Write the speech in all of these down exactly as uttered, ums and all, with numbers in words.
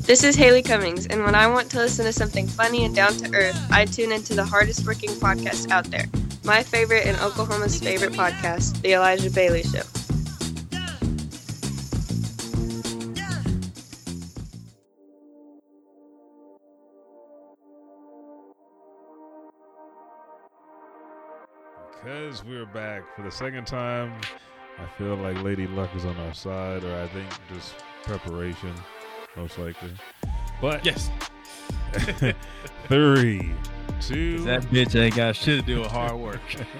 This is Haley Cummings, and when I want to listen to something funny and down to earth, I tune into the hardest working podcast out there. My favorite and Oklahoma's favorite podcast, The Elijah Bailey Show. Because we're back for the second time, I feel like Lady Luck is on our side, or I think just preparation, most likely. But yes, three, two, that bitch ain't got shit to do with hard work.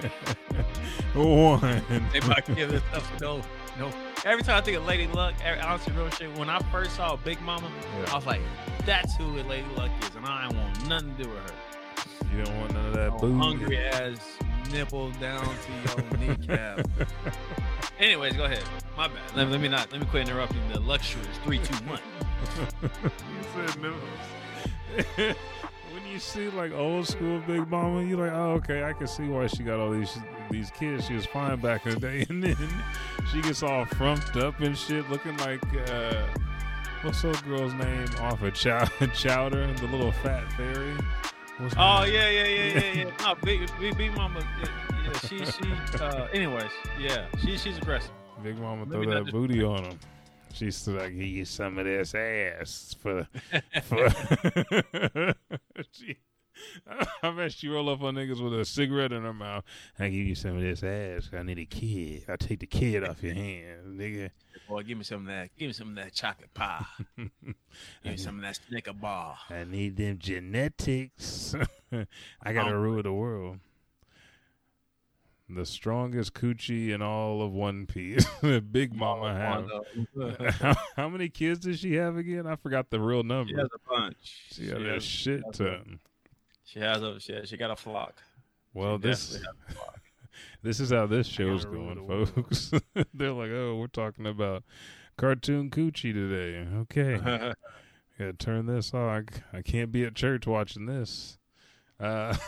one. They might give this stuff no, no. Every time I think of Lady Luck, every, honestly, real shit. When I first saw Big Mama, yeah. I was like, "That's who Lady Luck is," and I don't want nothing to do with her. You don't want none of that oh, booty. Hungry ass nipple down to your kneecap. Anyways, go ahead. My bad. Let, let me not. Let me quit interrupting the luxurious three, two, one. You said nipples. When you see like old school Big Mama, you're like, oh, okay, I can see why she got all these these kids. She was fine back in the day, and then she gets all frumped up and shit, looking like uh, what's that girl's name off of Chow- Chowder, the little fat fairy. What's oh yeah, yeah, yeah, yeah, yeah. No, big, big, big Mama. Yeah, yeah, she, she. Uh, anyways, yeah, she, she's aggressive. Big Mama throw that booty on him. She's like, "Give you some of this ass for." for she, I bet she roll up on niggas with a cigarette in her mouth. I give you some of this ass. I need a kid. I take the kid off your hands, nigga. Boy, give me some of that. Give me some of that chocolate pie. Give me some of that Snicker bar. I need them genetics. I gotta oh, rule the world. The strongest coochie in all of One Piece. Big Mama have. how, how many kids does she have again? I forgot the real number. She has a bunch. She, she has a shit ton. She has a she, has, she got a flock. Well, she this this is how this show's going, folks. They're like, oh, we're talking about cartoon coochie today. Okay, gotta turn this off. I, I can't be at church watching this. Uh,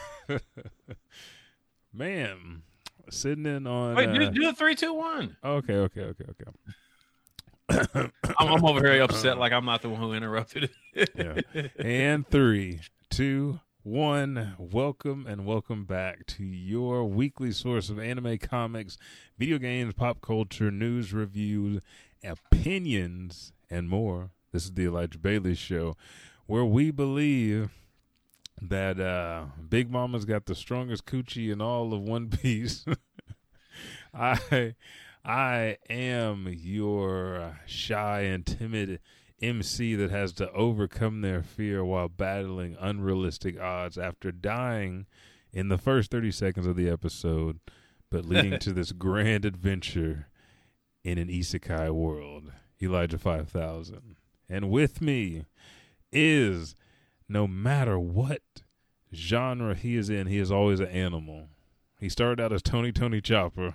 man. Sitting in on. Wait, uh, do, do a three, two, one. Okay, okay, okay, okay. I'm, I'm over here upset, like I'm not the one who interrupted it. Yeah. And three, two, one. Welcome and welcome back to your weekly source of anime, comics, video games, pop culture, news, reviews, opinions, and more. This is the Elijah Bailey Show, where we believe that uh, Big Mama's got the strongest coochie in all of One Piece. I I am your shy and timid M C that has to overcome their fear while battling unrealistic odds after dying in the first thirty seconds of the episode, but leading to this grand adventure in an isekai world. Elijah five thousand. And with me is... no matter what genre he is in, he is always an animal. He started out as Tony Tony Chopper.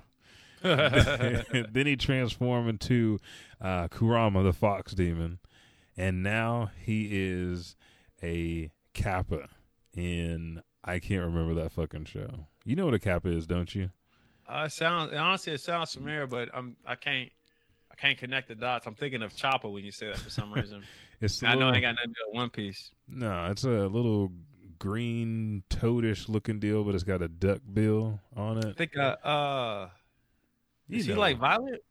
Then he transformed into uh, Kurama, the fox demon. And now he is a Kappa in, I can't remember that fucking show. You know what a Kappa is, don't you? Uh, it sounds, honestly, it sounds familiar, but I'm, I can't I can't connect the dots. I'm thinking of Chopper when you say that for some reason. It's I little, know I ain't got nothing to do with One Piece. No, it's a little green toadish looking deal, but it's got a duck bill on it. I think, uh, uh is you he know. like Violet?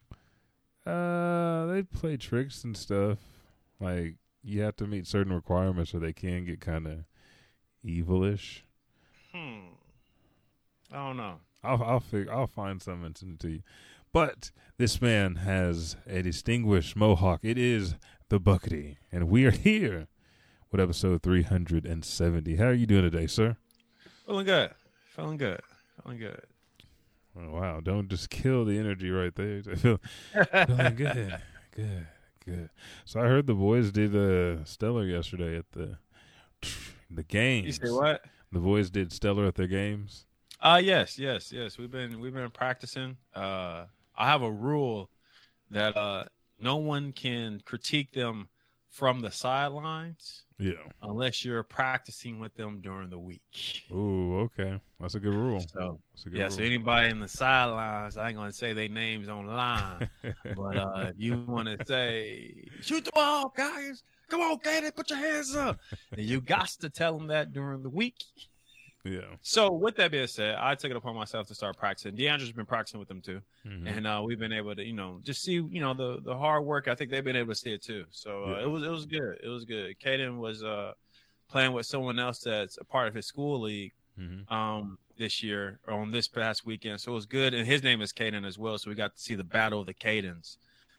Uh, they play tricks and stuff. Like, you have to meet certain requirements or they can get kind of evilish. Hmm. I don't know. I'll I'll figure, I'll find something and send it to you. But this man has a distinguished mohawk. It is the Buckety, and we are here with episode three hundred seventy. How are you doing today, sir? Feeling good. Feeling good. Feeling good. Oh, wow. Don't just kill the energy right there. I feel feeling good. Good. Good. So I heard the boys did uh, Stellar yesterday at the the games. You say what? The boys did Stellar at their games. Uh yes, yes, yes. We've been we've been practicing. Uh I have a rule that uh no one can critique them from the sidelines. Yeah. Unless you're practicing with them during the week. Ooh, okay. That's a good rule. So That's a good yeah, rule. so anybody in the sidelines, I ain't gonna say their names online. But uh if you wanna say shoot the ball, guys, Come on, Caden, put your hands up. And you got to tell them that during the week. Yeah. So with that being said, I took it upon myself to start practicing. DeAndre's been practicing with them too. Mm-hmm. And uh, we've been able to, you know, just see, you know, the the hard work. I think they've been able to see it too. So uh, Yeah. it was it was good. It was good. Caden was uh, playing with someone else that's a part of his school league Mm-hmm. um, this year or on this past weekend. So it was good. And his name is Caden as well. So we got to see the battle of the Cadens.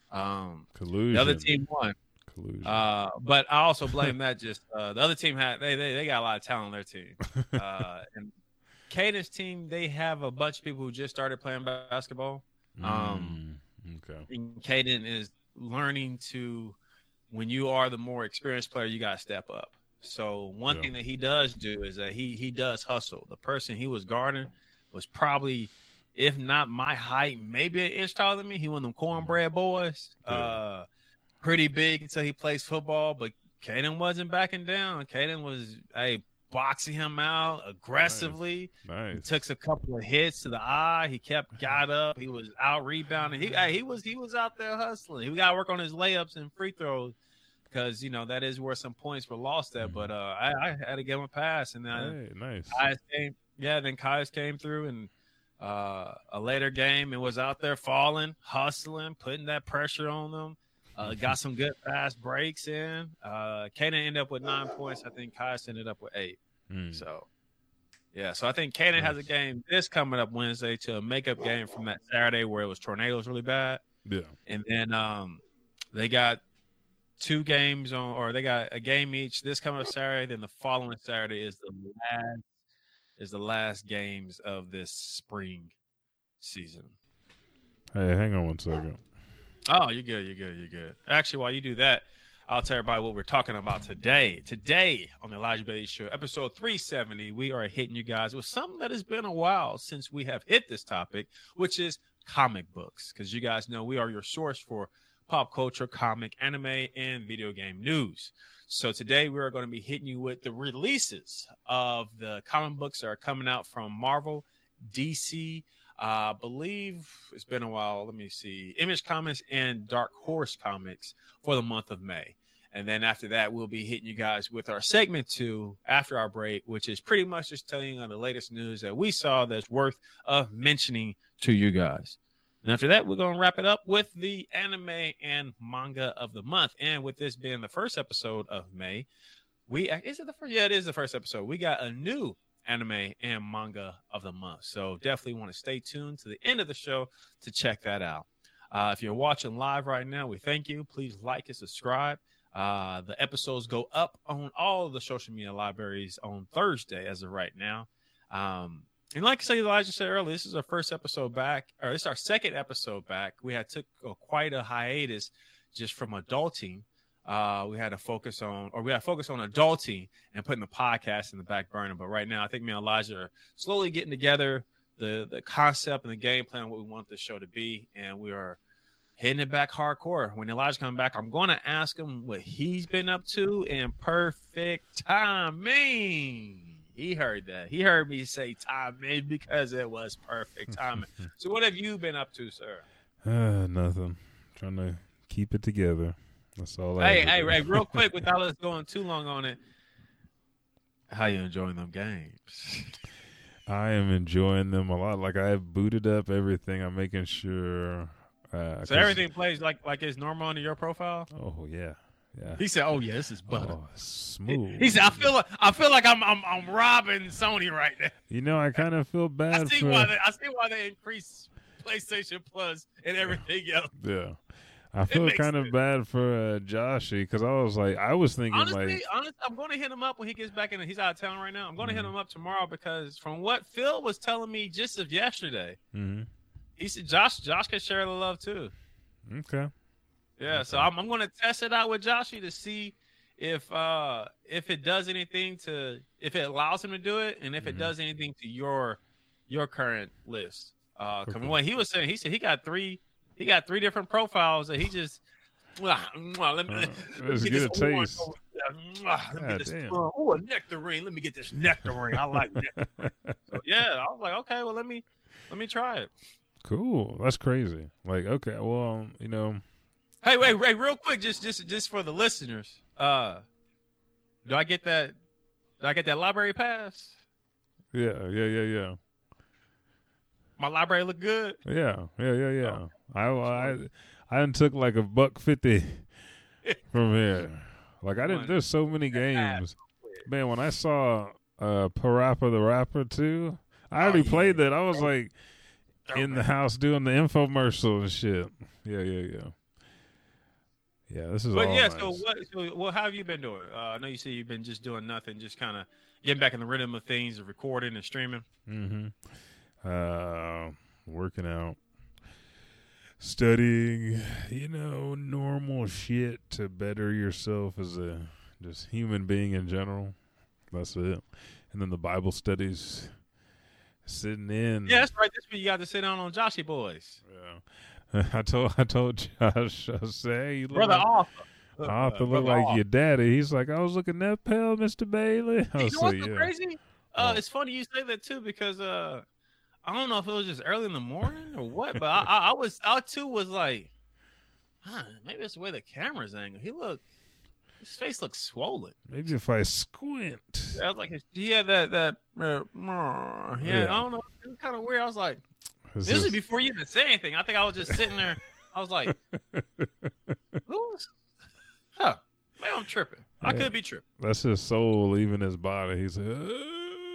Um, Collusion. the other team won. Collusion. Uh, but I also blame that just uh, the other team had they, they they got a lot of talent on their team. Uh, and Caden's team, they have a bunch of people who just started playing basketball. Um, mm, okay. and Caden is learning to, when you are the more experienced player, you got to step up. So one Yeah. thing that he does do is that he he does hustle. The person he was guarding was probably, if not my height, maybe an inch taller than me. He one of them cornbread boys. Yeah. Uh, pretty big until he plays football, but Caden wasn't backing down. Caden was hey, boxing him out aggressively. He Nice. took a couple of hits to the eye. He kept got up. He was out rebounding. He hey, he was he was out there hustling. He got to work on his layups and free throws because you know that is where some points were lost at. Mhm. But uh, I, I had to give him a pass, and then Hey, nice. Kai's came. Yeah, then Kai's came through, and uh, a later game, it was out there falling, hustling, putting that pressure on them. Uh, got some good fast breaks in. Uh, Caden ended up with nine points. I think Kai's ended up with eight. Mm. So, yeah. So I think Caden has a game this coming up Wednesday to a makeup game from that Saturday where it was tornadoes really bad. Yeah. And then um, they got two games on, or they got a game each this coming up Saturday. Then the following Saturday is the last is the last games of this spring season. Hey, hang on one second. Oh, you're good. You're good. You're good. Actually, while you do that, I'll tell everybody what we're talking about today. Today on the Elijah Bailey Show, episode three seventy, we are hitting you guys with something that has been a while since we have hit this topic, which is comic books. Because you guys know we are your source for pop culture, comic, anime, and video game news. So today we are going to be hitting you with the releases of the comic books that are coming out from Marvel, D C, I uh, believe it's been a while. Let me see. Image Comics and Dark Horse Comics for the month of May. And then after that, we'll be hitting you guys with our segment two after our break, which is pretty much just telling you on the latest news that we saw that's worth of mentioning to you guys. And after that, we're going to wrap it up with the anime and manga of the month. And with this being the first episode of May, we is it the first? Yeah, it is the first episode. We got a new anime and manga of the month. So definitely want to stay tuned to the end of the show to check that out. Uh, if you're watching live right now, we thank you. Please like and subscribe. Uh, the episodes go up on all of the social media libraries on Thursday as of right now. Um, and like I said, Elijah said earlier, this is our first episode back, or this is our second episode back. We had took uh, quite a hiatus just from adulting. Uh, we had to focus on, or we had to focus on adulting and putting the podcast in the back burner. But right now, I think me and Elijah are slowly getting together the the concept and the game plan, what we want this show to be, and we are hitting it back hardcore. When Elijah comes back, I'm going to ask him what he's been up to in perfect timing. He heard that. He heard me say timing because it was perfect timing. So what have you been up to, sir? Uh, nothing. Trying to keep it together. That's all I Hey, ever hey, do. Ray, real quick, without us going too long on it, how you enjoying them games? I am enjoying them a lot. Like I have booted up everything. I'm making sure. Uh, So 'cause- everything plays like like it's normal under your profile? Oh yeah, yeah. He said, "Oh yeah, this is butter." Oh, smooth. He said, "I feel like I feel like I'm I'm I'm robbing Sony right now." You know, I kind of feel I bad see for. why they I see why they increase PlayStation Plus and everything else. Yeah, I feel makes kind of sense. bad for uh, Joshy because I was like, I was thinking Honestly, like, honest, I'm going to hit him up when he gets back in. He's out of town right now. I'm going to hit Mhm. him up tomorrow because from what Phil was telling me just of yesterday, mhm. he said Josh Josh can share the love too. Okay, Yeah, so Okay. I'm I'm going to test it out with Joshy to see if uh if it does anything to if it allows him to do it and if it Mhm. does anything to your your current list. Uh, 'cause Okay. what he was saying, he said he got three he got three different profiles that he just. Mwah, mwah, let me, Uh, let me let's get get this a orange taste. over there. Mwah, let me God get this. damn. Uh, oh, a nectarine. Let me get this nectarine. I like nectarine. So, yeah, I was like, okay, well, let me let me try it. cool. That's crazy. Like, okay, well, you know, Hey, wait, wait, real quick, just just just for the listeners. Uh, do I get that? Do I get that library pass? Yeah, yeah, yeah, yeah. My library look good. Yeah, yeah, yeah, yeah. Oh. I I I done took like a buck fifty from here. Like I didn't. There's so many games, man. When I saw uh Parappa the Rapper too, I already oh, yeah. played that. I was like oh, in man. the house doing the infomercial and shit. Yeah, yeah, yeah. Yeah, this is. But all yeah, nice. so what? So well, how have you been doing? Uh, I know you say you've been just doing nothing, just kind of getting back in the rhythm of things, of recording and streaming. Mm-hmm. Uh, working out, studying, you know, normal shit to better yourself as a just human being in general. That's it. And then the Bible studies, sitting in. Yeah, that's right. This week you got to sit down on Joshy Boys. Yeah, I told I told Josh, I said, hey, you look brother like, Arthur. Arthur uh, look like Arthur. Your daddy. He's like, I was looking that pale, Mister Bailey. I you was know what's like, so yeah. crazy? Uh, oh. It's funny you say that too because uh. I don't know if it was just early in the morning or what, but I, I, I was, I too was like, huh, maybe it's the way the camera's angled. He looked, his face looks swollen. Maybe if I squint. I was like, he had that, that, uh, yeah, yeah, I don't know. It was kind of weird. I was like, is this is before you even say anything. I think I was just sitting there. I was like, who's, huh, maybe I'm tripping. I yeah. could be tripping. That's his soul leaving his body. He's like, uh,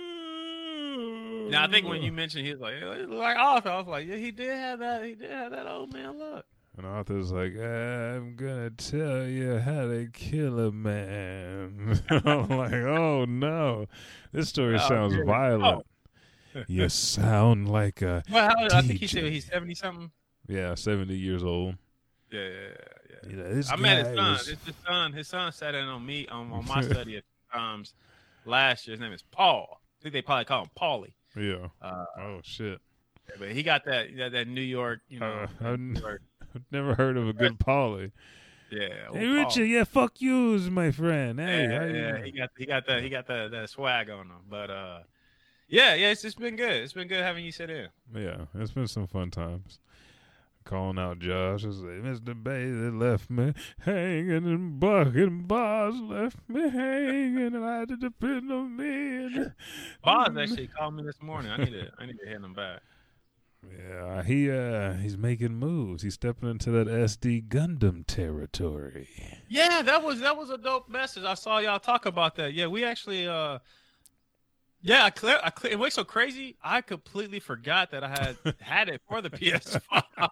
now I think when you mentioned he was like, it looked like Arthur, I was like, yeah, he did have that, he did have that old man look. And Arthur's like, I'm gonna tell you how to kill a man. I'm like, oh no, this story oh, sounds really? violent. Oh. You sound like a. Well, how, I think he teacher. said he's seventy something. Yeah, seventy years old. Yeah, yeah, yeah. You know, this I guy met his son. was... It's his son. His son sat in on me on, on my study at times last year. His name is Paul. I think they probably call him Paulie. Yeah. Uh, oh shit. Yeah, but he got that that, that New York, you know. Uh, I've, New York. I've never heard of a good Paulie. Yeah. Hey Richard, yeah, fuck yous, my friend. Hey, yeah, yeah. You? He got he got that he got that that swag on him. But uh, yeah, yeah, it's, it's been good. It's been good having you sit in. Yeah, it's been some fun times. Calling out Josh, I say, Mister Bailey left me hanging and bucket. Boss left me hanging, and I had to depend on me. And, Boss actually called me this morning. I need to, I need to hit him back. Yeah, he uh, he's making moves. He's stepping into that S D Gundam territory. Yeah, that was that was a dope message. I saw y'all talk about that. Yeah, we actually. Uh, Yeah, I clear. I clear. It was so crazy. I completely forgot that I had had it for the P S five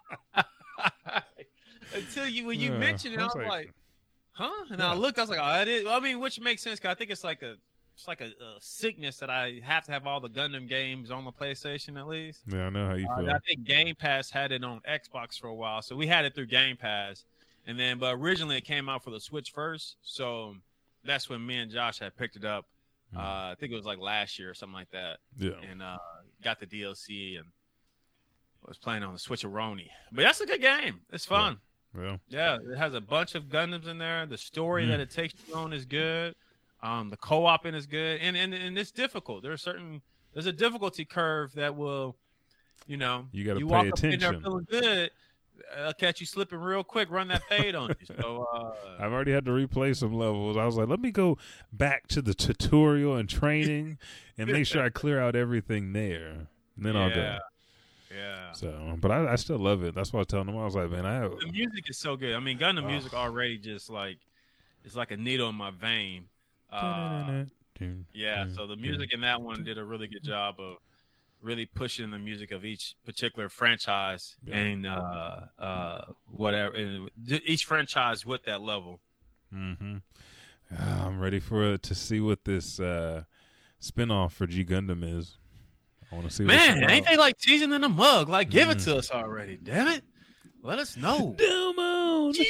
until you when you yeah, mentioned it. I was like, like "Huh?" And yeah. I looked. I was like, "Oh, it is." Well, I mean, which makes sense because I think it's like a it's like a, a sickness that I have to have all the Gundam games on the PlayStation at least. Yeah, I know how you feel. Uh, I think Game Pass had it on Xbox for a while, so we had it through Game Pass, and then but originally it came out for the Switch first, so that's when me and Josh had picked it up. Uh, I think it was like last year or something like that. Yeah. And uh, got the D L C and was playing on the Switcheroni. But that's a good game. It's fun. Yeah. Yeah. yeah it has a bunch of Gundams in there. The story mm. that it takes you on is good. Um, the co-oping is good. And, and and it's difficult. There's certain there's a difficulty curve that will, you know, you got to pay walk attention. Up in there feeling good. I'll catch you slipping real quick, run that fade on you. So uh, I've already had to replay some levels. I was like, let me go back to the tutorial and training and make sure I clear out everything there. And then yeah. I'll go. Yeah. So, but I, I still love it. That's why I was telling them. I was like, man, I have... the music is so good. I mean, Gundam oh. music already just like it's like a needle in my vein. Uh, yeah. So the music in that one did a really good job of really pushing the music of each particular franchise yeah. and uh, uh, whatever, and each franchise with that level. Mm-hmm. Uh, I'm ready for it to see what this uh, spinoff for G Gundam is. I want to see. Man, ain't they like teasing in a mug? Like, give mm. it to us already, damn it! Let us know. Domo, G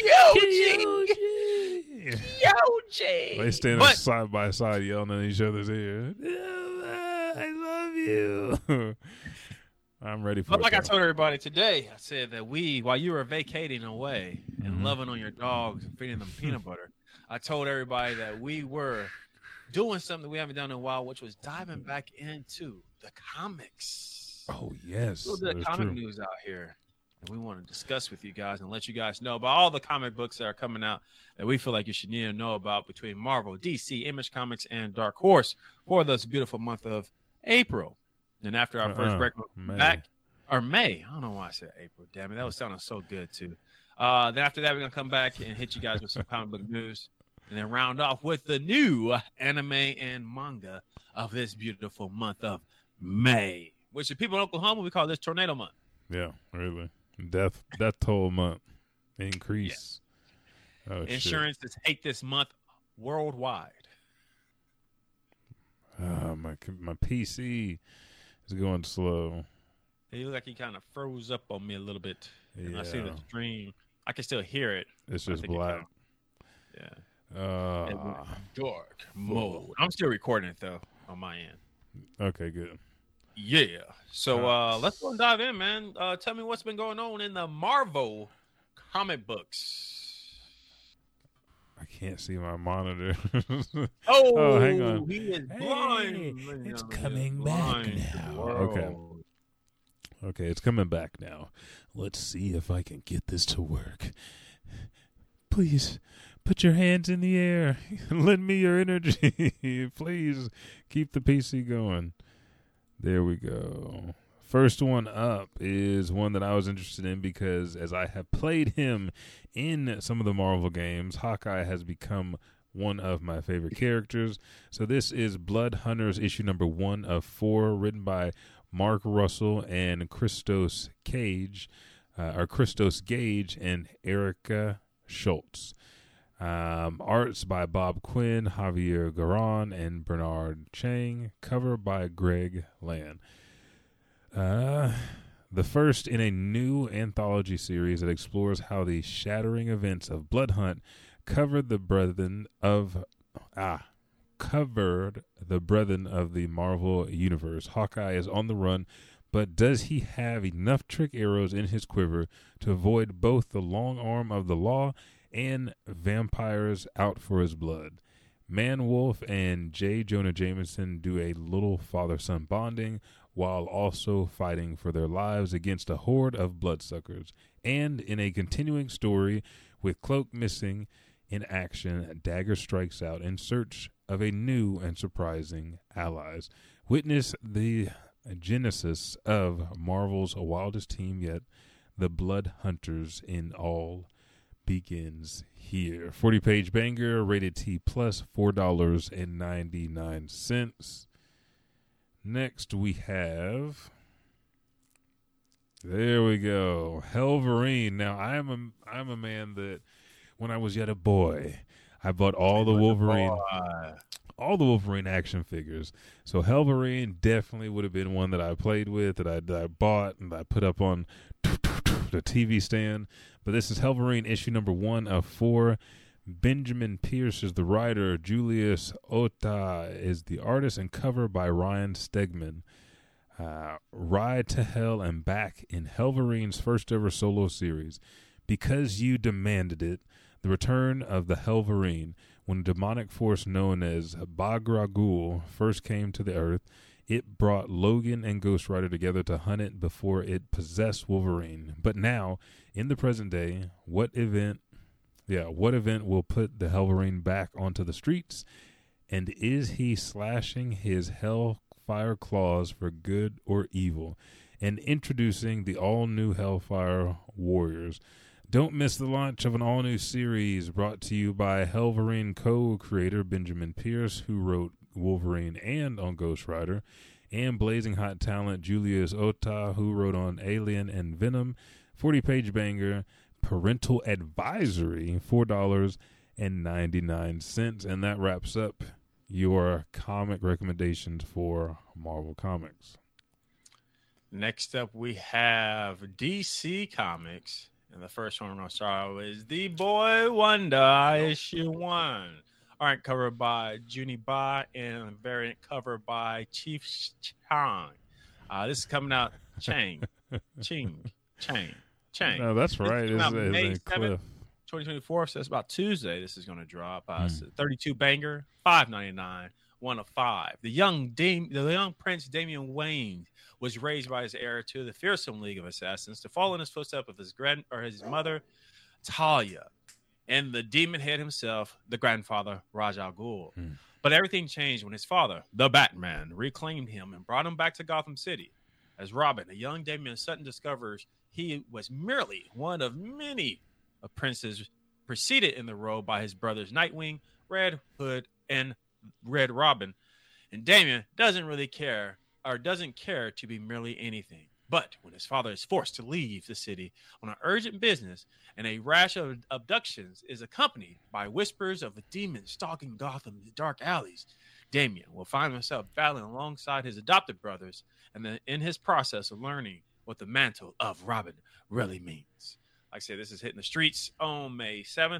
G. They stand but, side by side yelling in each other's ear. I love you. I'm ready for but it. Like though. I told everybody today, I said that we, while you were vacating away and mm-hmm. loving on your dogs and feeding them peanut butter, I told everybody that we were doing something we haven't done in a while, which was diving back into the comics. Oh, yes. A little bit of comic true. news out here. And we want to discuss with you guys and let you guys know about all the comic books that are coming out that we feel like you should need to know about between Marvel, D C, Image Comics, and Dark Horse for this beautiful month of April. And after our uh-uh, first break, we'll back or May. I don't know why I said April. Damn it, that was sounding so good too. Uh, then after that, we're gonna come back and hit you guys with some comic book news, and then round off with the new anime and manga of this beautiful month of May, which the people in Oklahoma we call this Tornado Month. Yeah, really. Death death toll month increase. Yeah. Oh, Insurance is hate this month worldwide. Uh, my my P C is going slow. It looked like he kind of froze up on me a little bit. And yeah. I see the stream. I can still hear it. It's just black. It yeah. Uh, dark mode. I'm still recording it though on my end. Okay, good. Yeah. So uh, let's go and dive in, man. Uh, tell me what's been going on in the Marvel comic books. I can't see my monitor. oh, oh, hang on. He is blind. Hey, it's coming back now. Okay. Okay, it's coming back now. Let's see if I can get this to work. Please, put your hands in the air. Lend me your energy. Please keep the P C going. There we go. First one up is one that I was interested in because as I have played him in some of the Marvel games, Hawkeye has become one of my favorite characters. So this is Blood Hunters issue number one of four, written by Mark Russell and Christos Cage, uh, or Christos Gage and Erica Schultz. Um, arts by Bob Quinn, Javier Garron, and Bernard Chang. Cover by Greg Land. Uh, the first in a new anthology series that explores how the shattering events of Blood Hunt covered the brethren of ah covered the brethren of the Marvel Universe. Hawkeye is on the run, but does he have enough trick arrows in his quiver to avoid both the long arm of the law and vampires out for his blood? Man-Wolf and J. Jonah Jameson do a little father-son bonding while also fighting for their lives against a horde of bloodsuckers. And in a continuing story, with Cloak missing in action, Dagger strikes out in search of a new and surprising allies. Witness the genesis of Marvel's wildest team yet, the Blood Hunters in all begins here. forty-page banger, rated T plus, four dollars and ninety-nine cents. Next we have, there we go, Helverine. Now I am a I'm a man that when I was yet a boy, I bought all the Wolverine, all the Wolverine action figures. So Helverine definitely would have been one that I played with, that I, that I bought and I put up on the T V stand. But this is Helverine issue number one of four. Benjamin Pierce is the writer. Julius Ota is the artist, and cover by Ryan Stegman. Uh, Ride to Hell and back in Helverine's first ever solo series. Because You Demanded It, the return of the Helverine. When a demonic force known as Bagra Ghul first came to the earth, it brought Logan and Ghost Rider together to hunt it before it possessed Wolverine. But now, in the present day, what event Yeah, what event will put the Helverine back onto the streets? And is he slashing his Hellfire claws for good or evil? And introducing the all-new Hellfire Warriors. Don't miss the launch of an all-new series brought to you by Helverine co-creator Benjamin Pierce, who wrote Wolverine and on Ghost Rider, and blazing hot talent Julius Ota, who wrote on Alien and Venom. forty-page banger. Parental Advisory, four dollars and ninety-nine cents. And that wraps up your comic recommendations for Marvel Comics. Next up, we have D C Comics. And the first one we're going to start with is The Boy Wonder, issue one. Art covered by Junie Ba and variant cover by Chief Chang. Uh, this is coming out Chang. Ching. Chang. Chang. No, that's right. It's, it's May it's seventh, twenty twenty-four, so that's about Tuesday. This is going to drop. Uh, mm. thirty-two banger, five ninety-nine one of five. The young Dam- the young Prince Damian Wayne was raised by his heir to the fearsome League of Assassins to follow in his footsteps of his grand or his mother Talia, and the demon head himself, the grandfather Ra's al Ghul. Hmm. But everything changed when his father, the Batman, reclaimed him and brought him back to Gotham City. As Robin, a young Damian Sutton discovers he was merely one of many princes preceded in the role by his brothers Nightwing, Red Hood, and Red Robin. And Damian doesn't really care or doesn't care to be merely anything. But when his father is forced to leave the city on an urgent business and a rash of abductions is accompanied by whispers of a demon stalking Gotham's dark alleys, Damian will find himself battling alongside his adopted brothers and then in his process of learning what the mantle of Robin really means. Like I said, this is hitting the streets on May seventh.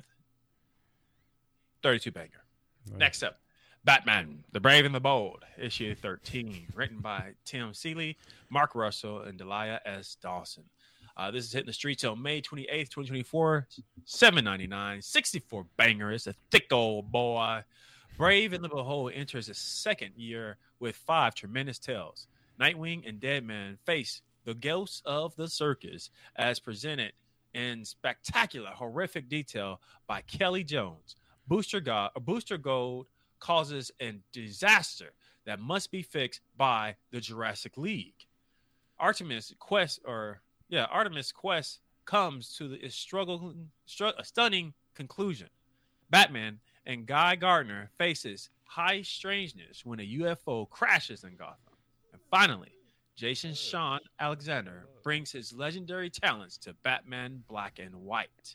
thirty-two banger. Right. Next up, Batman, The Brave and the Bold, issue thirteen, written by Tim Seeley, Mark Russell, and Delia S. Dawson. Uh, this is hitting the streets on May twenty-eighth, twenty twenty-four, seven ninety-nine, sixty-four banger. It's a thick old boy. Brave and the Bold enters its second year with five tremendous tales. Nightwing and Deadman face the ghosts of the circus as presented in spectacular, horrific detail by Kelly Jones. Booster, God, Booster Gold causes a disaster that must be fixed by the Jurassic League. Artemis quest, or yeah, Artemis quest comes to the struggle, str- a stunning conclusion. Batman and Guy Gardner faces high strangeness when a U F O crashes in Gotham. And finally, Jason Sean Alexander brings his legendary talents to Batman Black and White.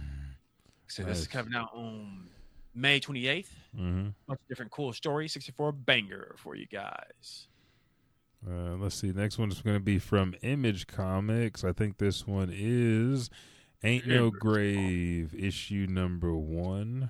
So nice. This is coming out on May twenty-eighth. Mm-hmm. Bunch of different cool stories. sixty-four banger for you guys. Uh, let's see. Next one is going to be from Image Comics. I think this one is Ain't No Grave, issue number one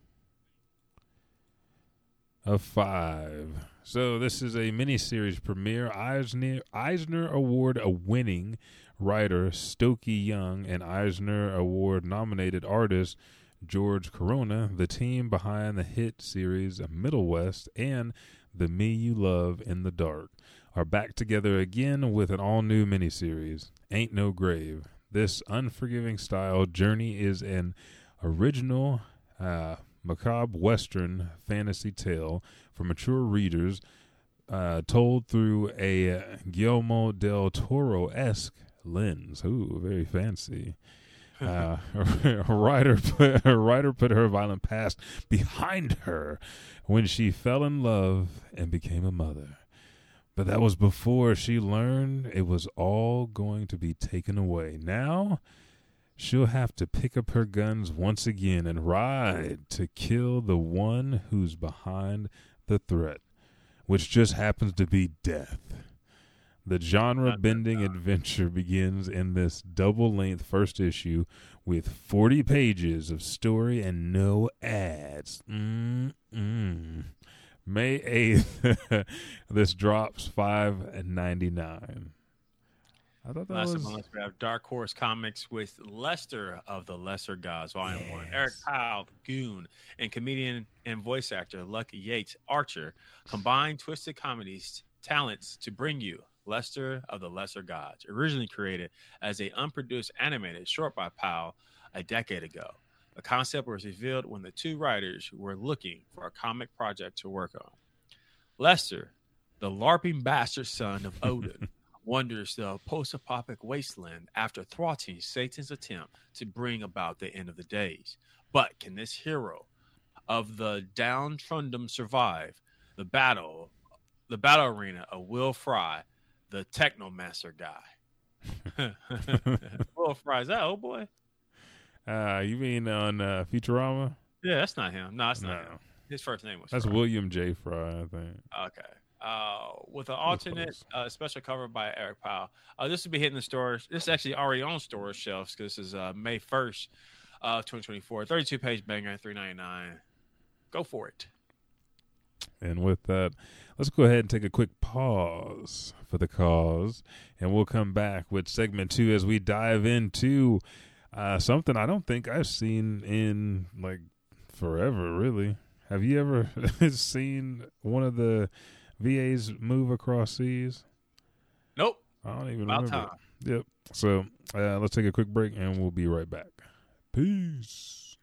of five. So this is a miniseries premiere. Eisner, Eisner Award winning writer Stokey Young and Eisner Award nominated artist George Corona, the team behind the hit series Middle West and The Me You Love in the Dark, are back together again with an all-new miniseries, Ain't No Grave. This unforgiving style journey is an original uh, macabre Western fantasy tale for mature readers, uh, told through a Guillermo del Toro-esque lens. Ooh, very fancy. Uh, a writer put, a writer put her violent past behind her when she fell in love and became a mother. But that was before she learned it was all going to be taken away. Now she'll have to pick up her guns once again and ride to kill the one who's behind the threat, which just happens to be death. The genre-bending adventure begins in this double-length first issue with forty pages of story and no ads. Mm-mm. May eighth, this drops five ninety-nine. I thought that Last was... month we have Dark Horse Comics with Lester of the Lesser Gods, Volume yes. one. Eric Powell, Goon, and comedian and voice actor Lucky Yates Archer combine twisted comedies talents to bring you Lester of the Lesser Gods, originally created as a unproduced animated short by Powell a decade ago. The concept was revealed when the two writers were looking for a comic project to work on. Lester, the LARPing bastard son of Odin, wanders the post-apocalyptic wasteland after thwarting Satan's attempt to bring about the end of the days. But can this hero of the downtrodden survive the battle, the battle arena of Will Fry, the Technomancer guy? Will Fry, is that old boy? Uh, you mean on uh, Futurama? Yeah, that's not him. No, that's not no. him. His first name was That's Fry. William J. Fry, I think. Okay. Uh, with an alternate uh, special cover by Eric Powell. Uh, this will be hitting the stores. This is actually already on store shelves because this is uh, May first, uh, twenty twenty-four. thirty-two page banger, three ninety-nine. Go for it. And with that, let's go ahead and take a quick pause for the cause, and we'll come back with segment two as we dive into uh, something I don't think I've seen in like forever, really. Have you ever seen one of the V As move across seas? Nope. I don't even About remember. time. Yep. So uh, let's take a quick break and we'll be right back. Peace.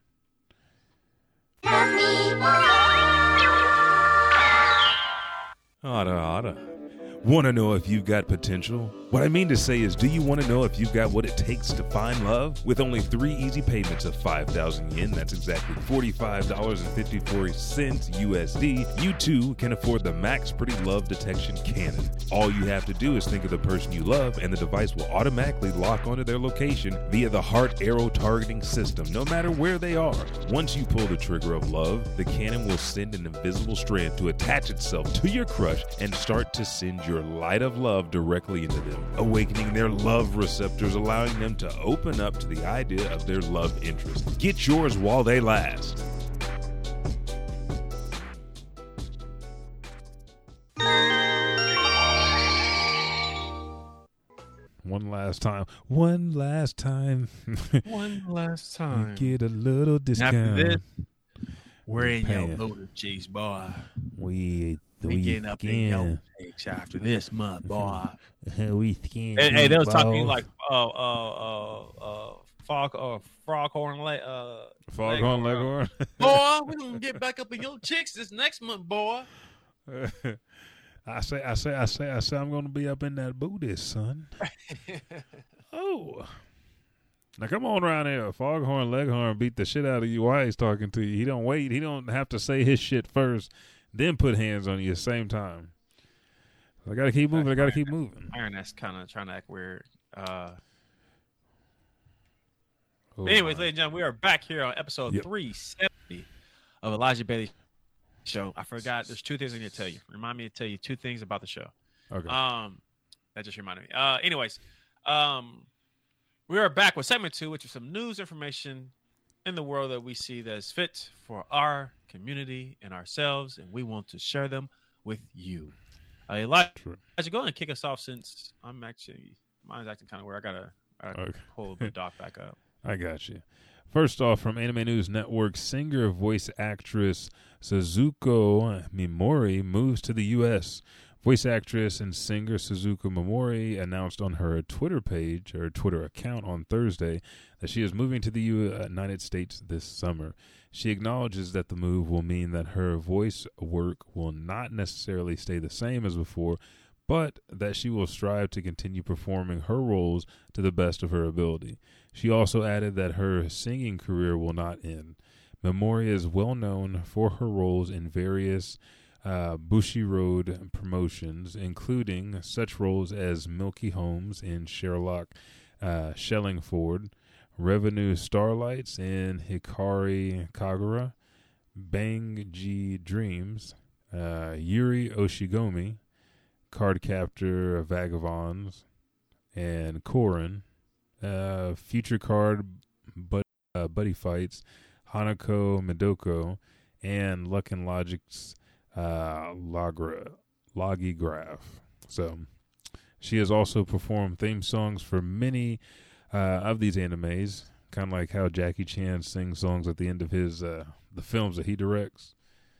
Otta, otta. Want to know if you've got potential? What I mean to say is, do you want to know if you've got what it takes to find love? With only three easy payments of five thousand yen, that's exactly forty-five dollars and fifty-four cents U S D, you too can afford the Max Pretty Love Detection Cannon. All you have to do is think of the person you love, and the device will automatically lock onto their location via the heart arrow targeting system, no matter where they are. Once you pull the trigger of love, the cannon will send an invisible strand to attach itself to your crush and start to send your light of love directly into them, awakening their love receptors, allowing them to open up to the idea of their love interest. Get yours while they last. One last time. One last time. One last time. You get a little discount. After this, we're in your Paying. motor cheese, boy. We the We getting up in your weekend. takes after this month, boy. Weekend. Hey, hey, they was talking balls. like uh uh uh uh fog uh foghorn leg uh Foghorn Leghorn. boy. We're gonna get back up in your chicks this next month, boy. I say, I say, I say, I say, I'm gonna be up in that booty, son. Oh, now come on around here, Foghorn Leghorn beat the shit out of you while he's talking to you. He don't wait. He don't have to say his shit first, then put hands on you at the same time. I gotta keep moving. I gotta keep moving. Iron that's kind of trying to act weird. Uh, Oh, anyways, my. ladies and gentlemen, we are back here on episode Yep. three seventy of Elijah Bailey Show. I forgot. There's two things I need to tell you. Remind me to tell you two things about the show. Okay. Um, that just reminded me. Uh, anyways, um, we are back with segment two, which is some news information in the world that we see that is fit for our community and ourselves, and we want to share them with you. Uh, Elijah, True. go ahead and kick us off since I'm actually mine's acting kind of weird. I gotta, I gotta Okay. pull the doc back up. I got you. First off, from Anime News Network, singer voice actress Suzuko Mimori moves to the U S. Voice actress and singer Suzuko Mimori announced on her Twitter page, or Twitter account on Thursday, that she is moving to the United States this summer. She acknowledges that the move will mean that her voice work will not necessarily stay the same as before, but that she will strive to continue performing her roles to the best of her ability. She also added that her singing career will not end. Mimori is well known for her roles in various uh, Bushiroad promotions, including such roles as Milky Holmes in Sherlock uh, Shellingford, Revenue Starlights in Hikari Kagura, Bang-G Dreams, uh, Yuri Oshigomi, Cardcaptor Vagabonds, and Korin, uh, Future Card Bud- uh, Buddy Fights, Hanako Midoko, and Luck and Logic's uh, Logra- Logigraph. So she has also performed theme songs for many uh, of these animes, kind of like how Jackie Chan sings songs at the end of his uh, the films that he directs.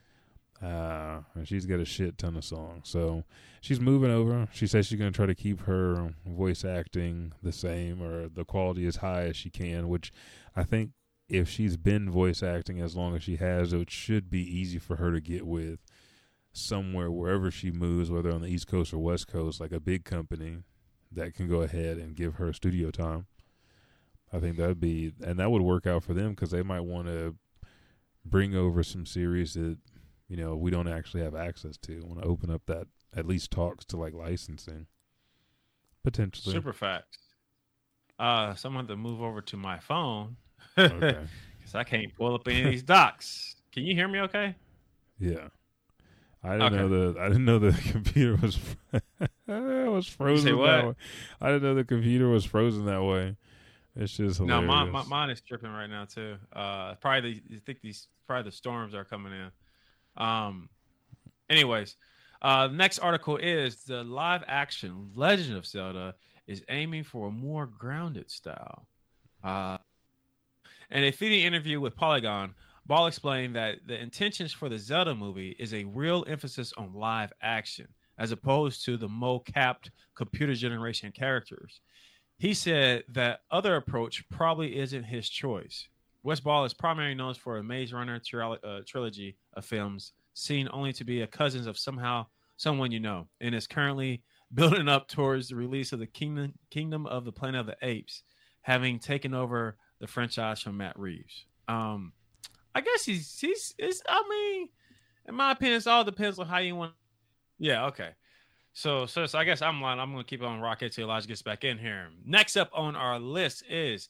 Uh, and she's got a shit ton of songs. So she's moving over. She says she's going to try to keep her voice acting the same or the quality as high as she can, which I think if she's been voice acting as long as she has, it should be easy for her to get with somewhere, wherever she moves, whether on the East Coast or West Coast, like a big company that can go ahead and give her studio time. I think that would be, and that would work out for them because they might want to bring over some series that, you know, we don't actually have access to. I want to open up that, at least talks to like licensing. Potentially. Super facts. Uh, someone to move over to my phone. Okay. Because I can't pull up any of these docs. Can you hear me okay? Yeah. I didn't Okay. know the I didn't know the computer was was frozen what? that way. I didn't know the computer was frozen that way. It's just No, hilarious. my, my, mine is tripping right now too. Uh, probably the, I think these probably the storms are coming in. Um, anyways, uh, the next article is the live action Legend of Zelda is aiming for a more grounded style. Uh, in a fitting interview with Polygon, Ball explained that the intentions for the Zelda movie is a real emphasis on live action, as opposed to the mo-capped computer generation characters. He said that other approach probably isn't his choice. Wes Ball is primarily known for a Maze Runner tri- uh, trilogy of films, seen only to be a cousins of somehow someone you know, and is currently building up towards the release of the Kingdom Kingdom of the Planet of the Apes, having taken over the franchise from Matt Reeves. Um, I guess he's he's. It's, I mean, in my opinion, it all depends on how you want. Yeah. Okay. So, so, so I guess I'm lying. I'm going to keep on rocking till Elijah gets back in here. Next up on our list is.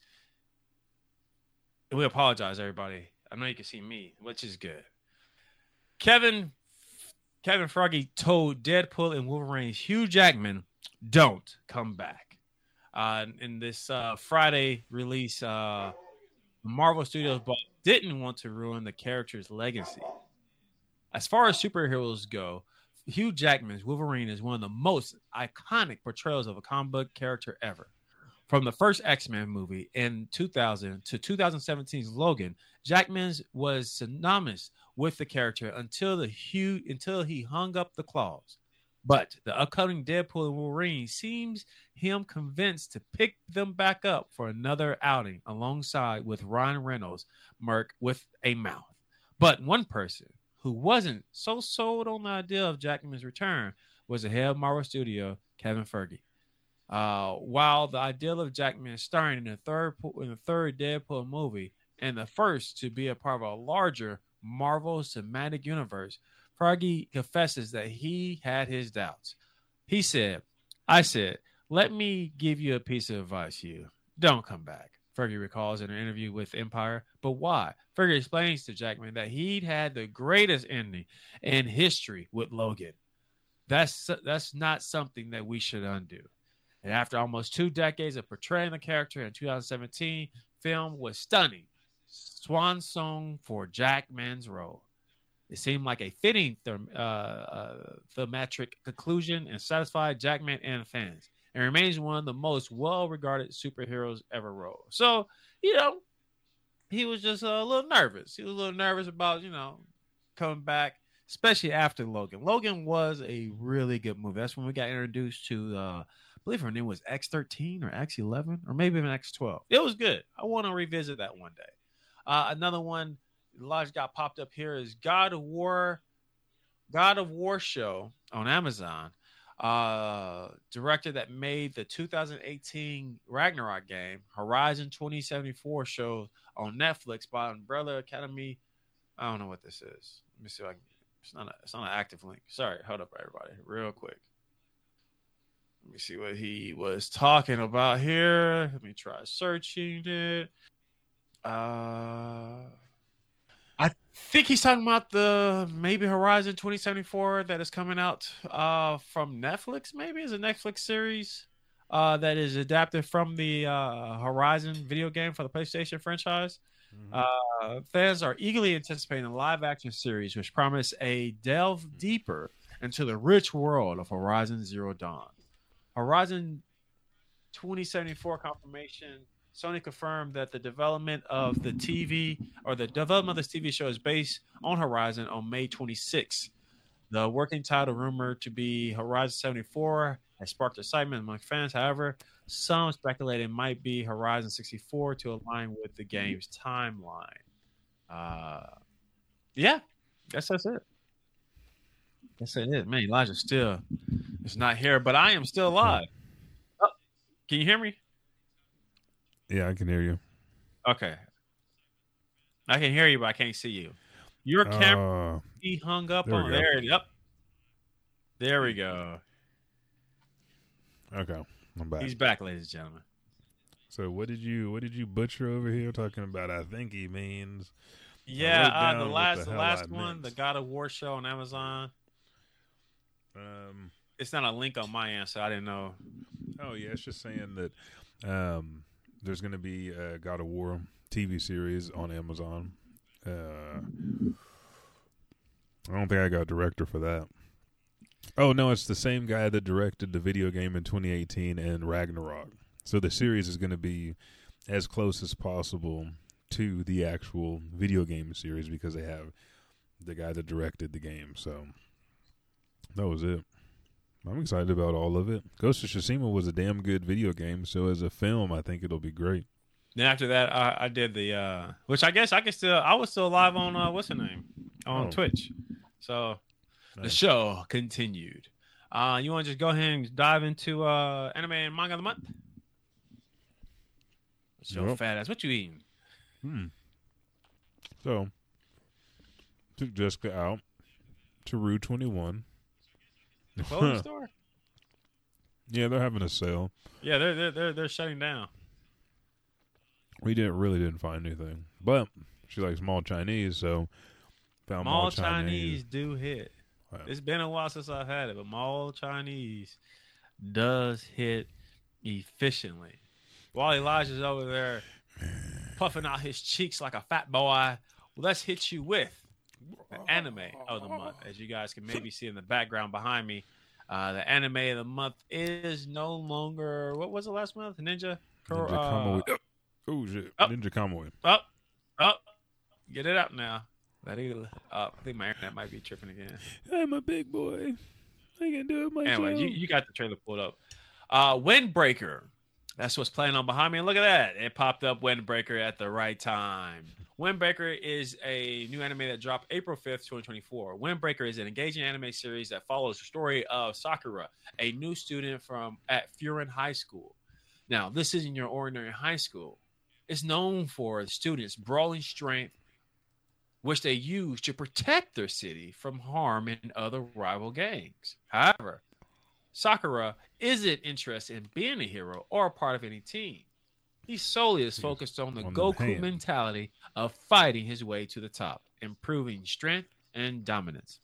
We apologize, everybody. I know you can see me, which is good. Kevin Kevin Feige told Deadpool and Wolverine's Hugh Jackman, "Don't come back." Uh, in this uh, Friday release, uh, Marvel Studios didn't want to ruin the character's legacy. As far as superheroes go, Hugh Jackman's Wolverine is one of the most iconic portrayals of a comic book character ever. From the first X-Men movie in two thousand to twenty seventeen's Logan, Jackman was synonymous with the character until the Hugh until he hung up the claws. But the upcoming Deadpool and Wolverine seems him convinced to pick them back up for another outing alongside with Ryan Reynolds, Merc with a mouth. But one person who wasn't so sold on the idea of Jackman's return was the head of Marvel Studio, Kevin Feige. Uh, while the idea of Jackman starring in the third in the third Deadpool movie and the first to be a part of a larger Marvel Cinematic Universe, Feige confesses that he had his doubts. He said, "I said, let me give you a piece of advice, Hugh. Don't come back." Feige recalls in an interview with Empire. But why? Feige explains to Jackman that he'd had the greatest ending in history with Logan. That's that's not something that we should undo. And after almost two decades of portraying the character in two thousand seventeen, film was stunning. Swan song for Jackman's role. It seemed like a fitting them, uh, uh, thematic conclusion and satisfied Jackman and fans. And remains one of the most well-regarded superheroes ever wrote. So, you know, he was just a little nervous. He was a little nervous about, you know, coming back, especially after Logan. Logan was a really good movie. That's when we got introduced to, uh, I believe her name was X thirteen or X eleven or maybe even X twelve. It was good. I want to revisit that one day. Uh, another one Elijah got popped up here is God of War, God of War show on Amazon. Uh, director that made the two thousand eighteen Ragnarok game, Horizon twenty seventy-four show on Netflix by Umbrella Academy. I don't know what this is. Let me see if I can. It's not. A, it's not an active link. Sorry. Hold up, everybody, real quick. Let me see what he was talking about here. Let me try searching it. Uh, I think he's talking about the maybe Horizon twenty seventy-four that is coming out uh, from Netflix. Maybe it's a Netflix series uh, that is adapted from the uh, Horizon video game for the PlayStation franchise. Mm-hmm. Uh, fans are eagerly anticipating a live-action series which promise a delve deeper into the rich world of Horizon Zero Dawn. Horizon twenty seventy-four confirmation. Sony confirmed that the development of the T V or the development of this T V show is based on Horizon on May twenty-sixth. The working title rumored to be Horizon seventy-four has sparked excitement among fans. However, some speculated it might be Horizon sixty-four to align with the game's timeline. Uh, yeah, guess that's it. Guess that is. Man, Elijah still is not here, but I am still alive. Oh, can you hear me? Yeah, I can hear you. Okay. I can hear you, but I can't see you. Your camera uh, he hung up there on there. Yep. There we go. Okay, I'm back. He's back, ladies and gentlemen. So what did you what did you butcher over here talking about? I think he means yeah, uh, the last the, the last I one, meant. The God of War show on Amazon. Um, it's not a link on my end, so I didn't know. Oh yeah, it's just saying that um, there's going to be a God of War T V series on Amazon. Uh, I don't think I got director for that. Oh no, it's the same guy that directed the video game in twenty eighteen and Ragnarok. So the series is going to be as close as possible to the actual video game series because they have the guy that directed the game. So that was it. I'm excited about all of it. Ghost of Tsushima was a damn good video game, so as a film, I think it'll be great. Then after that, I, I did the, uh, which I guess I can still, I was still live on, uh, what's her name? On Oh. Twitch. So the Nice. show continued. Uh, you want to just go ahead and dive into uh, anime and manga of the month? What's your Yep. fat ass? What you eating? Hmm. So, took Jessica out to Rue twenty-one. The clothing store? Yeah, they're having a sale. Yeah, they're they're they're they're shutting down. We didn't really didn't find anything, but she likes mall Chinese, so found Mall mall Chinese do hit. Wow. It's been a while since I've had it, but Mall Chinese does hit efficiently. While Elijah's over there puffing out his cheeks like a fat boy, let's hit you with the anime of the month. As you guys can maybe see in the background behind me, uh, the anime of the month is no longer, what was it last month? Ninja? Ninja uh, Kamui. Oh shit! oh. Ninja Kamui. Up, up, get it up now. That is, uh, I think my internet might be tripping again. I'm a big boy. I can do it myself. Anyway, you, you got the trailer pulled up. Uh, Windbreaker. That's what's playing on behind me. And look at that. It popped up Windbreaker at the right time. Windbreaker is a new anime that dropped April fifth, twenty twenty-four. Windbreaker is an engaging anime series that follows the story of Sakura, a new student from at Furin High School. Now, this isn't your ordinary high school. It's known for the students' brawling strength, which they use to protect their city from harm in other rival gangs. However, Sakura isn't interested in being a hero or a part of any team. He solely is focused on the on the Goku hand. mentality of fighting his way to the top, improving strength and dominance.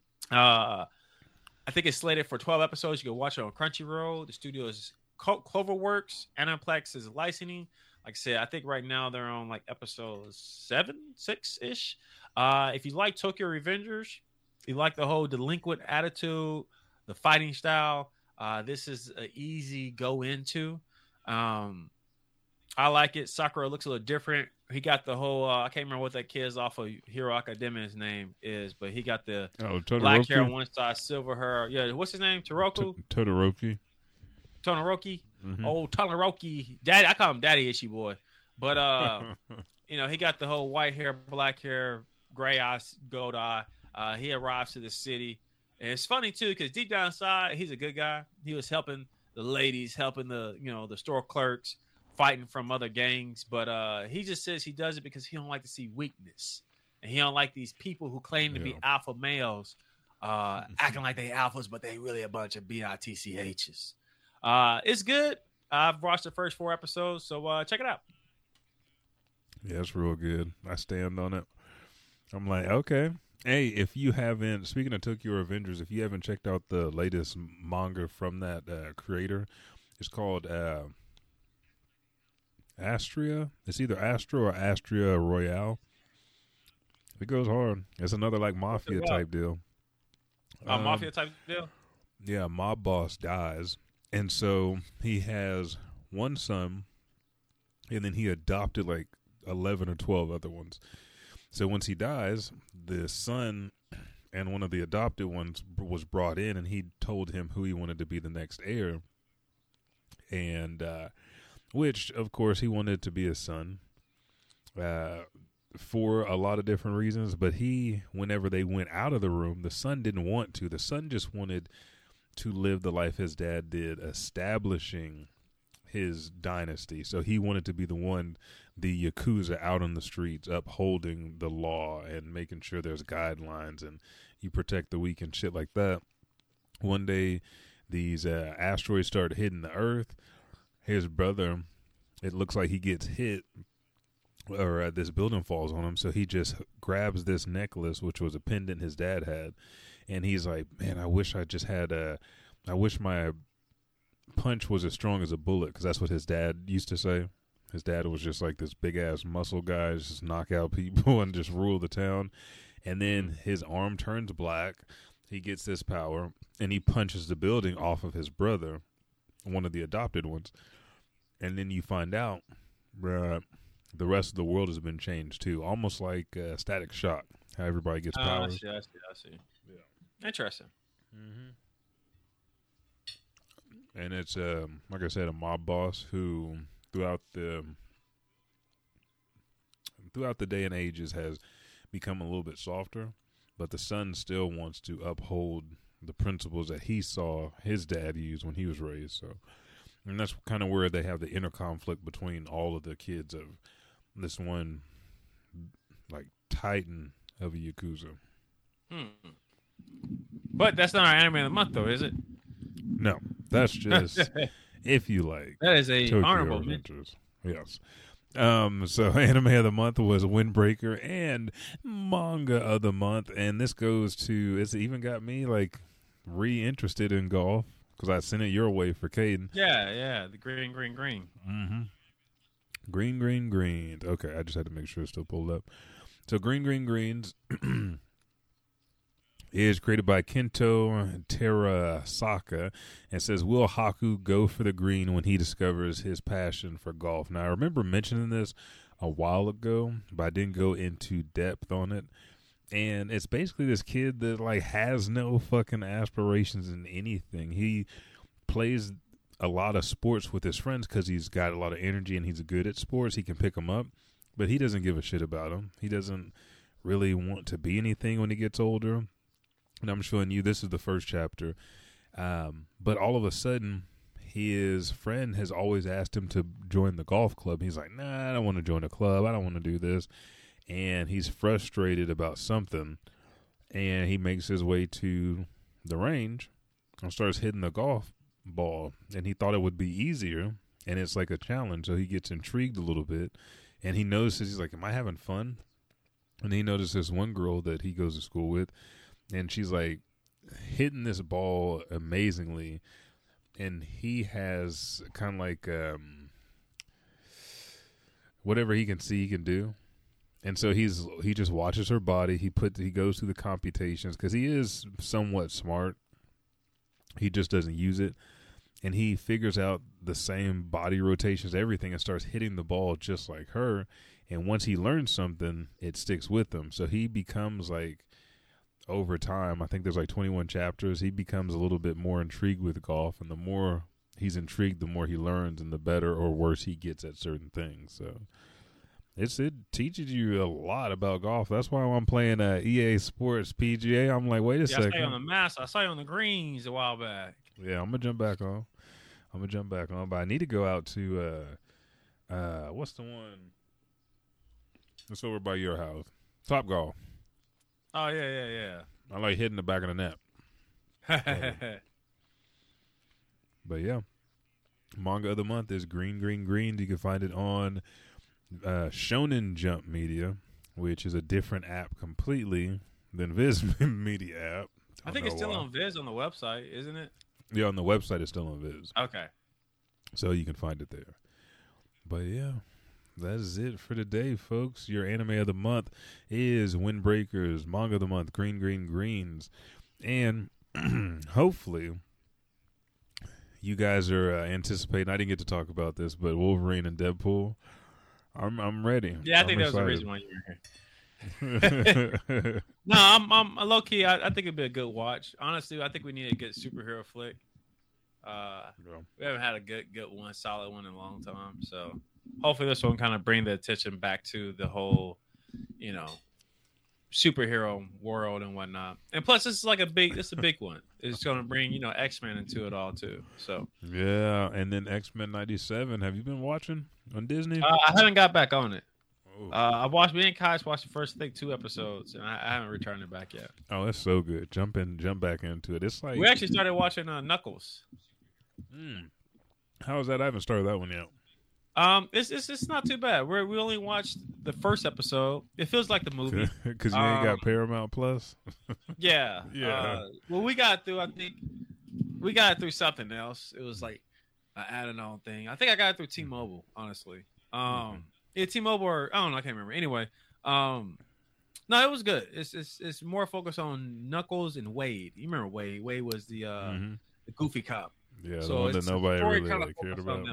Uh, I think it's slated for twelve episodes. You can watch it on Crunchyroll. The studio is Clo- Cloverworks. Aniplex is licensing. Like I said, I think right now they're on like episode seven, six-ish. Uh, if you like Tokyo Revengers, if you like the whole delinquent attitude, the fighting style, uh, this is an easy go into. Um, I like it. Sakura looks a little different. He got the whole, uh, I can't remember what that kid's off of Hero Academia's name is, but he got the Oh, black hair on Todoroki. one side, silver hair. Yeah, what's his name? Toroku? T- Todoroki. Todoroki? Mhm. Oh, Todoroki. Daddy, I call him Daddy Itchy Boy. But, uh, you know, he got the whole white hair, black hair, gray eyes, gold eye. Uh, he arrives to the city. And it's funny, too, because deep down inside, he's a good guy. He was helping the ladies, helping the, you know, the store clerks, fighting from other gangs. But uh, he just says he does it because he don't like to see weakness. And he don't like these people who claim to be Yeah. alpha males uh, acting like they alphas, but they really a bunch of B I T C H's. Uh, it's good. I've watched the first four episodes, so uh, check it out. Yeah, it's real good. I stand on it. I'm like, okay. Hey, if you haven't, speaking of Tokyo Avengers, if you haven't checked out the latest manga from that uh, creator, it's called uh, Astria. It's either Astro or Astria Royale. It goes hard. It's another like mafia Wow. type deal. Uh, Um, mafia type deal. Yeah, mob boss dies, and so he has one son, and then he adopted like eleven or twelve other ones. So once he dies, the son and one of the adopted ones was brought in, and he told him who he wanted to be the next heir, and uh, which of course he wanted to be his son. Uh, for a lot of different reasons, but he, whenever they went out of the room, the son didn't want to. The son just wanted to live the life his dad did, establishing his dynasty. So he wanted to be the one, the Yakuza out on the streets, upholding the law and making sure there's guidelines and you protect the weak and shit like that. One day, these uh, asteroids start hitting the Earth. His brother, it looks like he gets hit, or uh, this building falls on him, so he just grabs this necklace, which was a pendant his dad had, and he's like, man, I wish I just had a, I wish my punch was as strong as a bullet, because that's what his dad used to say. His dad was just like this big-ass muscle guy, just knock out people and just rule the town, and then his arm turns black, he gets this power, and he punches the building off of his brother, one of the adopted ones, and then you find out, bruh, the rest of the world has been changed too, almost like uh, Static Shock. How everybody gets Oh, I powers. see, I see, I see. Yeah. Interesting. Mm-hmm. And it's um, like I said, a mob boss who throughout the throughout the day and ages has become a little bit softer, but the son still wants to uphold the principles that he saw his dad use when he was raised. So, and that's kind of where they have the inner conflict between all of the kids of this one, like, titan of a Yakuza. Hmm. But that's not our anime of the month, though, is it? No, that's just if you like. That is a Tokyo honorable mention. Revengers. Yes. Um, so anime of the month was Windbreaker and manga of the month, and this goes to, it's even got me like re-interested in golf because I sent it your way for Caden. Yeah, yeah, the green, green, green. Mm-hmm. Green, green, green. Okay, I just had to make sure it's still pulled up. So Green, Green, Greens is created by Kento Terasaka and says, will Haku go for the green when he discovers his passion for golf? Now, I remember mentioning this a while ago, but I didn't go into depth on it. And it's basically this kid that, like, has no fucking aspirations in anything. He plays a lot of sports with his friends because he's got a lot of energy and he's good at sports. He can pick them up, but he doesn't give a shit about them. He doesn't really want to be anything when he gets older. And I'm showing you, this is the first chapter. Um, but all of a sudden, his friend has always asked him to join the golf club. He's like, nah, I don't want to join a club. I don't want to do this. And he's frustrated about something. And he makes his way to the range and starts hitting the golf ball. And he thought it would be easier. And it's like a challenge. So he gets intrigued a little bit. And he notices, he's like, am I having fun? And he notices this one girl that he goes to school with. And she's like hitting this ball amazingly. And he has kind of like um, whatever he can see, he can do. And so he's he just watches her body. He put he goes through the computations because he is somewhat smart. He just doesn't use it. And he figures out the same body rotations, everything, and starts hitting the ball just like her. And once he learns something, it sticks with him. So he becomes like, over time, I think there's like twenty-one chapters, he becomes a little bit more intrigued with golf, and the more he's intrigued, the more he learns, and the better or worse he gets at certain things. So it's it teaches you a lot about golf. That's why I'm playing uh, E A Sports P G A. I'm like, wait a yeah, second. I saw you on the mass. I saw you on the greens a while back. Yeah, I'm gonna jump back on. I'm gonna jump back on, but I need to go out to uh, uh, what's the one? It's over by your house. Top Golf. Oh, yeah, yeah, yeah. I like hitting the back of the net. But yeah, manga of the month is Green, Green, Green. You can find it on uh, Shonen Jump Media, which is a different app completely than Viz Media app. I, I think it's still why. on Viz on the website, isn't it? Yeah, on the website it's still on Viz. Okay. So you can find it there. But yeah. That is it for today, folks. Your anime of the month is Windbreakers, manga of the month, Green, Green, Greens. And hopefully you guys are uh, anticipating, I didn't get to talk about this, but Wolverine and Deadpool, I'm I'm ready. Yeah, I I'm think that was the reason why you were here. No, I'm, I'm low-key, I, I think it'd be a good watch. Honestly, I think we need a good superhero flick. Uh, yeah. We haven't had a good, good one, solid one in a long time, so... Hopefully this one kind of bring the attention back to the whole, you know, superhero world and whatnot. And plus, this is like a big, this is a big one. It's going to bring, you know, X-Men into it all too. So yeah, and then X-Men ninety-seven. Have you been watching on Disney? Uh, I haven't got back on it. Uh, I watched me and Kai's watched the first, I think, two episodes, and I, I haven't returned it back yet. Oh, it's so good. Jump in, jump back into it. It's like we actually started watching uh, Knuckles. Hmm. How is that? I haven't started that one yet. Um, it's it's it's not too bad. We we only watched the first episode. It feels like the movie because you ain't um, got Paramount Plus. yeah, yeah. Uh, well, we got through. I think we got through something else. It was like an add-on thing. I think I got it through T-Mobile. Honestly, um, mm-hmm. yeah, T-Mobile or I don't know. I can't remember. Anyway, um, no, it was good. It's it's it's more focused on Knuckles and Wade. You remember Wade? Wade was the uh mm-hmm. the goofy cop. Yeah, so the one that nobody really like, cared about. Them.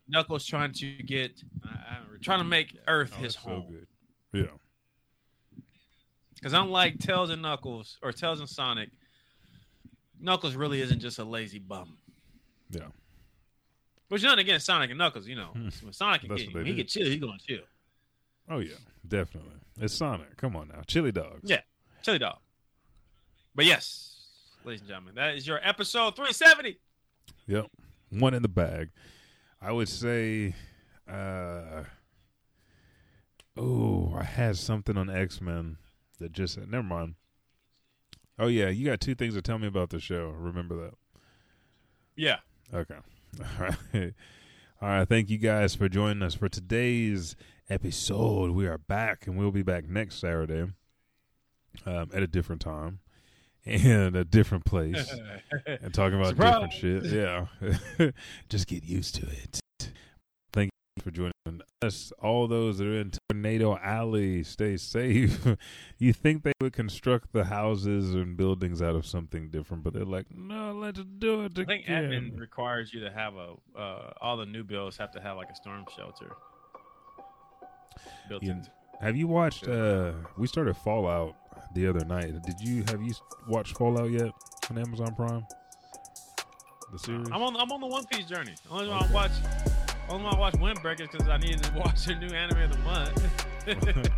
Knuckles trying to get, uh, trying to make Earth Oh, his that's so home. good. Yeah. Because unlike Tails and Knuckles, or Tails and Sonic, Knuckles really isn't just a lazy bum. Yeah. Which nothing against Sonic and Knuckles, you know. When Sonic can That's get what him, they he do. can chill, he's going to chill. Oh, yeah. Definitely. It's Sonic. Come on now. Chili dogs. Yeah, chili dog. But yes, ladies and gentlemen, that is your episode three seventy. Yep. One in the bag. I would say, uh, oh, I had something on X-Men that just, never mind. Oh, yeah. You got two things to tell me about the show. Remember that. Yeah. Okay. All right. All right. Thank you guys for joining us for today's episode. We are back, and we'll be back next Saturday um, at a different time and a different place and talking about Surprise. different shit. Yeah. Just get used to it. Thank you for joining us. All those that are in Tornado Alley, stay safe. You think they would construct the houses and buildings out of something different, but they're like, no, let's do it I think again. admin requires you to have a, uh, all the new builds have to have like a storm shelter built You- in. Have you watched? Uh, we started Fallout the other night. Did you have you watched Fallout yet on Amazon Prime? The series. I'm on I'm on the One Piece journey. Only reason I watch only reason I watch Windbreakers because I needed to watch a new anime of the month.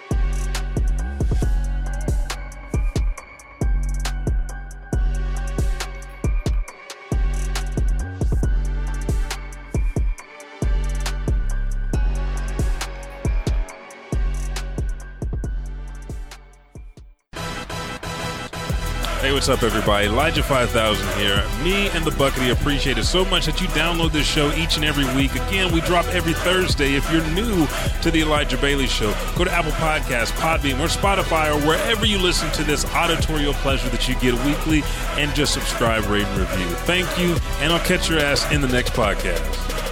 Hey, what's up, everybody? Elijah five thousand here. Me and the Buckety appreciate it so much that you download this show each and every week. Again, we drop every Thursday. If you're new to the Elijah Bailey Show, go to Apple Podcasts, Podbean, or Spotify, or wherever you listen to this auditorial pleasure that you get weekly, and just subscribe, rate, and review. Thank you, and I'll catch your ass in the next podcast.